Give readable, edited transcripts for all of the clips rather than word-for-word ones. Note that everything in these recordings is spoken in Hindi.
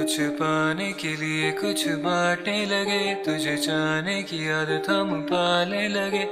कुछ पाने के लिए कुछ बांटने लगे, तुझे चाहने की आदत हम पाले लगे।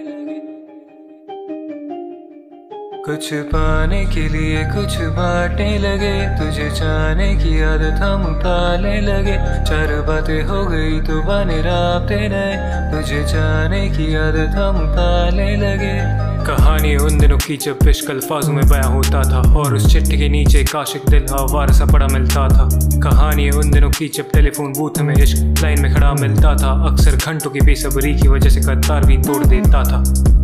कुछ पाने के लिए कुछ बांटने लगे, तुझे चाहने की आदत हम पाले लगे। चार बातें हो गई तो बने राब्ते नए, तुझे चाहने की आदत हम पाले लगे। कहानी उन दिनों की जब इश्क अल्फाजों में बयां होता था और उस चिट्ठी के नीचे एक आशिक दिल आवारा सा पड़ा मिलता था। कहानी उन दिनों की जब टेलीफोन बूथ में इश्क लाइन में खड़ा मिलता था, अक्सर घंटों की बेसब्री की वजह से कतार भी तोड़ देता था।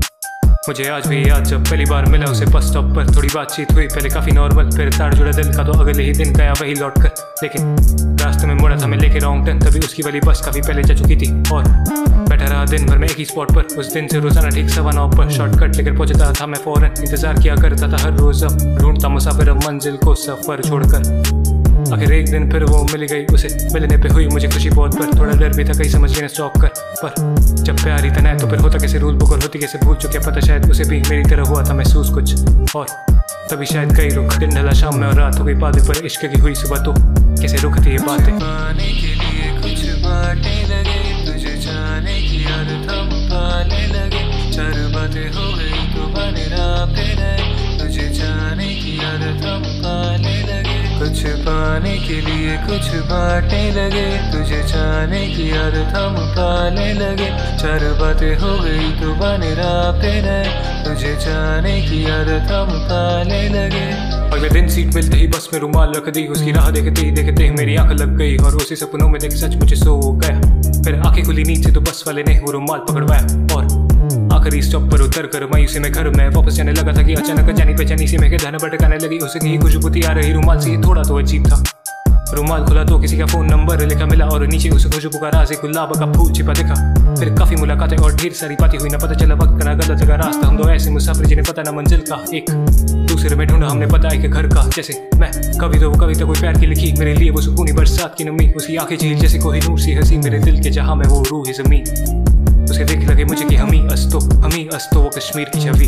मुझे आज भी याद जब पहली बार मिला उसे बस स्टॉप पर, थोड़ी बातचीत हुई पहले काफी नॉर्मल, फिर तार जुड़ा दिल का तो अगले ही दिन गया वही लौट कर। लेकिन रास्ते में मुड़ा था मैं लेके रॉन्ग टर्न, तभी उसकी वाली बस काफी पहले जा चुकी थी और बैठा रहा दिन भर में एक ही स्पॉट पर। उस दिन से रोजाना ठीक 9:15 पर शॉर्टकट लेकर पहुंचता था मैं फौरन, इंतजार किया करता था हर रोज, अब ढूंढता मुसाफिर मंजिल को सफर छोड़कर। आखिर एक दिन फिर वो मिल गई, उसे मिलने पे हुई मुझे खुशी बहुत, पर थोड़ा डर भी था कहीं समझ गए स्टॉप कर। पर जब प्यार ही था तो फिर होता कैसे रूल बुक और होती कैसे भूल चुके, पता शायद उसे भी मेरी तरह हुआ था महसूस कुछ। और तभी शायद कई रुख, दिन ढला शाम में और रात हो गई बातें, पर इश्क की हुई सुबह तो कैसे रुक थी ये बातें। पाने के लिए कुछ बांटने लगे, तुझे चाहने की आदत हम पाले लगे। चार बातें हो गई तो बने राब्ते नए, तुझे चाहने की आदत हम पाले लगे। कुछ पाने के लिए कुछ बांटने लगे, तुझे चाहने की आदत हम पाले लगे। चार बातें हो गई तो बने राब्ते नए, तुझे चाहने की आदत हम पाले लगे। अगले दिन सीट मिलते ही बस में रुमाल रख दी, उसकी राह देखते ही मेरी आंख लग गई और उसी सपनों में देख सच मुझे सो गया। फिर आंखें खुली नीचे तो बस वाले ने वो रुमाल पकड़वाया और आखिरी स्टॉप पर उतर कर मायूसी में घर में वापस जाने लगा था कि अचानक जानी पहचानी सी में ध्यान भटकाने लगी। उसे की खुशबू आ रही रुमाल से थोड़ा तो अजीब था। रुमाल खुला तो किसी का फोन नंबर लिखा मिला और नीचे उस खुशबू का राज एक गुलाब का फूल छिपा दिखा। फिर काफी मुलाकातें और ढेर सारी बातें हुई, ना पता चला वक्त ना गलत जगह रास्ता। हम दो ऐसे मुसाफिर जिन्हें पता ना मंजिल का, एक दूसरे में ढूंढा हमने पता एक घर का। जैसे मैं कभी तो वो कविता कोई प्यार की लिखी, मेरे लिए वो सुकूनी बरसात की नमी, उसकी आंखें झील जैसे कोई नूर सी हंसी, मेरे दिल के जहां में वो रूह ज़मीन। उसे देख लगे मुझे कि हमी अस्तो वो कश्मीर की छवि,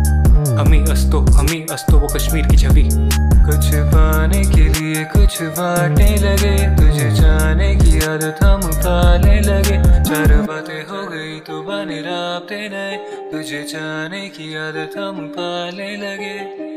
हमी अस्तो वो कश्मीर की छवि। कुछ पाने के लिए कुछ बांटने लगे, तुझे चाहने की आदत हम पाले लगे। चार बातें हो गई तो बने राब्ते नए, तुझे चाहने की आदत हम पाले लगे।